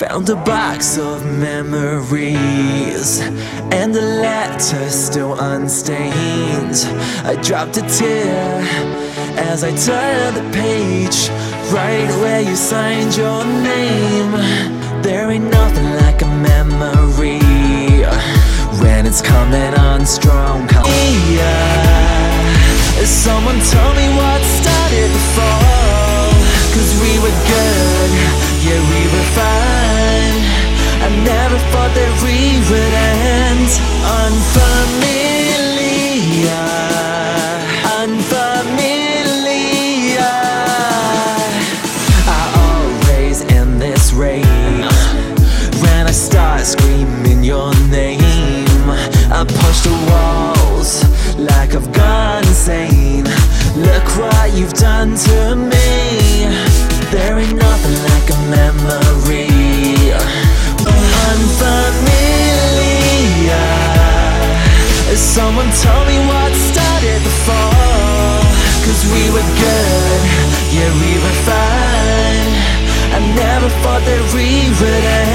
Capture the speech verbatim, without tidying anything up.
Found a box of memories and a letter still unstained. I dropped a tear as I turned the page, right where you signed your name. There ain't nothing like a memory when it's coming on strong. Yeah. Someone told me what started the fall, 'cause we were good, yeah, we were fine. I never thought that we would end. Unfamiliar, unfamiliar. I always end this race when I start screaming your name. I push the walls like I've gone insane. Look what you've done to me. There ain't nothing like a memory. Unfamiliar. Someone told me what started the fall, 'cause we were good, yeah, we were fine. I never thought that we would end.